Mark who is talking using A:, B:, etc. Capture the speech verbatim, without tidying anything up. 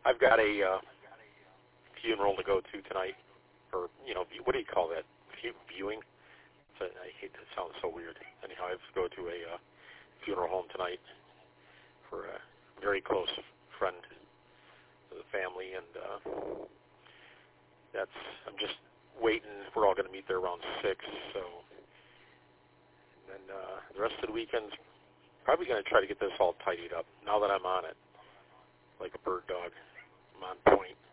A: I've got a uh, funeral to go to tonight, or you know, what do you call that? Viewing. So I hate that. It sounds so weird. Anyhow, I have to go to a uh, funeral home tonight for a very close friend of the family, and uh, that's. I'm just waiting. We're all going to meet there around six. So, and then uh, the rest of the weekend's probably going to try to get this all tidied up. Now that I'm on it, like a bird dog, I'm on point.